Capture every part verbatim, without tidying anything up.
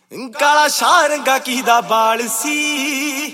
ਕਾਲਾ ਸ਼ਾਹ ਰੰਗਾ ਕਿਹਦਾ ਬਾਲ ਸੀ।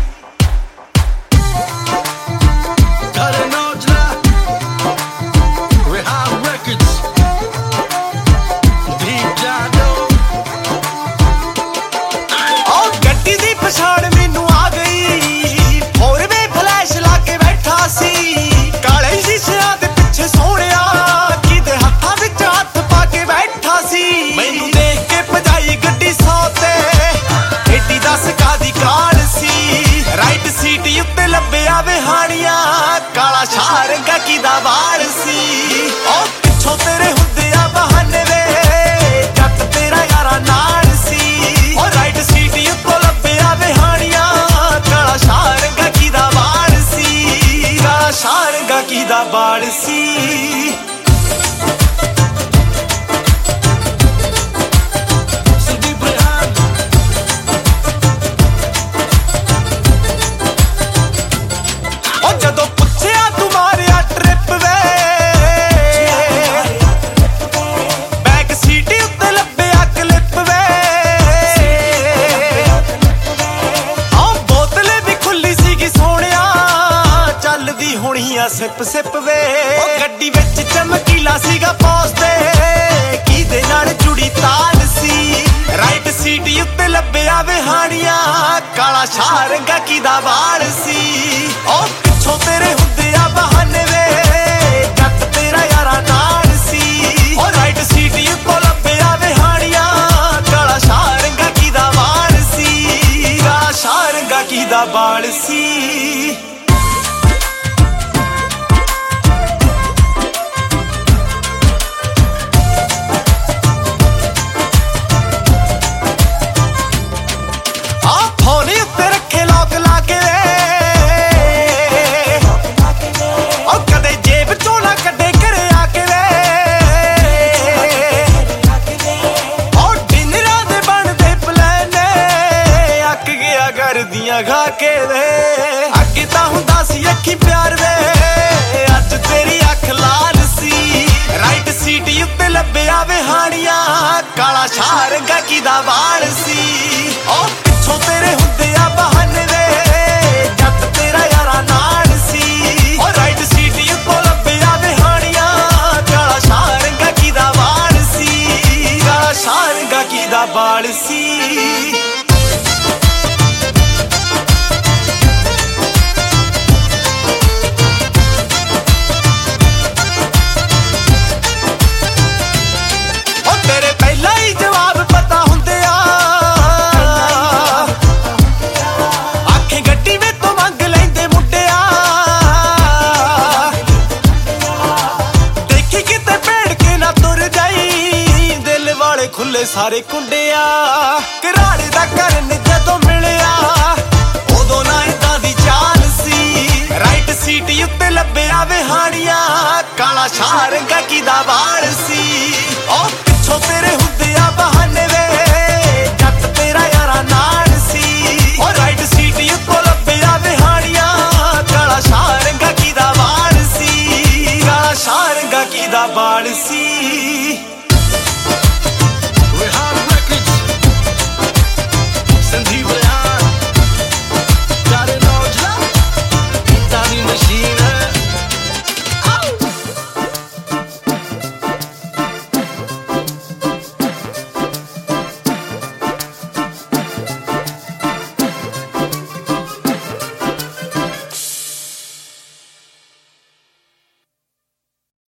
ਗੱਡੀ ਦੀ ਪਛਾਣ ਮੈਨੂੰ ਆ ਗਈ, ਹੋਰ ਵੇ ਫਲੈਸ਼ ਲਾ ਕੇ ਬੈਠਾ ਸੀ। ਕਾਲੇ ਸ਼ੀਸ਼ਿਆਂ ਦੇ ਪਿੱਛੇ ਸੋਹਣਿਆ ਕਿਹਦੇ ਹੱਥਾਂ ਵਿੱਚ ਹੱਥ ਪਾ ਕੇ ਬੈਠਾ ਸੀ। ਮੈਨੂੰ ਦੇਖ ਕੇ ਭਜਾਈ ਗੱਡੀ ਸੌ ਤੇ ਏਡੀ ਦਸ ਕਾਦੀ ਕਾਲ ਸੀ। ਰਾਈਟ ਸੀਟ ਉੱਤੇ ਲੱਭਿਆ ਵਿਹਾਣੀਆਂ, ਕਾਲਾ ਸ਼ਾਹ ਰੰਗਾ ਕਿਹਦਾ ਵਾਲ ਸੀ। ਉਹ ਪਿੱਛੋਂ ਤੇਰੇ ਹੁੰਦੇ ਆ ਬਹਾਨੇ ਵੇ, ਜੱਟ ਤੇਰਾ ਯਾਰਾ ਨਾਲ ਸੀ। ਉਹ ਰਾਈਟ ਸੀਟ ਉੱਤੋਂ ਲੱਭਿਆ ਵਿਹਾਣੀਆਂ, ਕਾਲਾ ਸ਼ਾਹ ਰੰਗਾ ਕਿਹਦਾ ਵਾਲ ਸੀ। ਕਾਲਾ ਸ਼ਾਹ ਰੰਗਾ ਕਿਹਦਾ ਵਾਲ ਸੀ। ਜਦੋਂ ਪੁੱਛਿਆ ਤੂੰ ਮਾਰਿਆ ਟ੍ਰਿਪ ਵੇ, ਬੈਕ ਸੀਟ ਉੱਤੇ ਲੱਭਿਆ ਕਲਿੱਪ ਵੇ। ਆਹ ਬੋਤਲ ਵੀ ਖੁੱਲੀ ਸੀਗੀ ਸੋਹਣਿਆ, ਚੱਲਦੀ ਹੋਣੀ ਆ ਸਿਪ ਸਿਪ ਵੇ। ਉਹ ਗੱਡੀ ਵਿੱਚ ਚਮਕੀਲਾ ਸੀਗਾ ਪੌਸ ਤੇ, ਕਿਹਦੇ ਨਾਲ ਜੁੜੀ ਤਾਲ ਸੀ। ਰਾਈਟ ਸੀਟ ਉੱਤੇ ਲੱਭਿਆ ਵਿਹਾਣੀਆਂ, ਕਾਲਾ ਸ਼ਾਹ ਰੰਗਾ ਕਿਹਦਾ ਵਾਲ ਸੀ। ਉਹ ਪਿੱਛੋਂ ਤੇਰੇ ਹੁੰਦੇ ਆ ਬਹਾਨੇ ਵੇ, ਜੱਟ ਤੇਰਾ ਯਾਰਾ ਨਾਲ ਸੀ। ਉਹ ਰਾਈਟ ਸੀਟ ਉੱਤੋਂ ਲੱਭਿਆ ਵਿਹਾਣੀਆਂ, ਕਾਲਾ ਸ਼ਾਹ ਰੰਗਾ ਕਿਹਦਾ ਵਾਲ ਸੀ। ਕਾਲਾ ਸ਼ਾਹ ਰੰਗਾ ਕਿਹਦਾ ਵਾਲ ਸੀ। ਕਰਦੀਆਂ ਖਾ ਕੇ ਵੇ, ਅੱਗੇ ਤਾਂ ਹੁੰਦਾ ਸੀ ਅੱਖੀ ਪਿਆਰ ਵੇ, ਅੱਜ ਤੇਰੀ ਅੱਖ ਲਾਲ ਸੀ। ਰਾਈਟ ਸੀਟ ਉੱਤੇ ਲੱਭਿਆ ਵਿਹਾਣੀਆਂ, ਕਾਲਾ ਸ਼ਾਹ ਰੰਗਾ ਕਿਹਦਾ ਵਾਲ ਸੀ। ਉਹ ਪਿੱਛੋਂ ਤੇਰੇ ਹੁੰਦੇ ਆ ਬਹਾਨੇ ਵੇ, ਜੱਟ ਤੇਰਾ ਯਾਰਾ ਨਾਲ ਸੀ। ਉਹ ਰਾਈਟ ਸੀਟ ਉੱਤੋਂ ਲੱਭਿਆ ਵਿਹਾਣੀਆਂ, ਕਾਲਾ ਸ਼ਾਹ ਰੰਗਾ ਕਿਹਦਾ ਵਾਲ ਸੀ। ਕਾਲਾ ਸ਼ਾਹ ਰੰਗਾ ਕਿਹਦਾ ਵਾਲ ਸੀ। ਖੁੱਲੇ ਸਾਰੇ ਕੁੰਡਿਆ, ਘਰਾੜੇ ਦਾ ਕਰਨ ਜਦੋਂ ਮਿਲਿਆ, ਉਦੋਂ ਨਾ ਏਦਾਂ ਦੀ ਚਾਲ ਸੀ। ਰਾਈਟ ਸੀਟ ਉੱਤੇ ਲੱਭਿਆ ਵਿਹਾਣੀਆਂ, ਕਾਲਾ ਸ਼ਾਹ ਰੰਗਾ ਕਿਹਦਾ ਵਾਲ ਸੀ। ਉਹ ਪਿੱਛੋਂ ਤੇਰੇ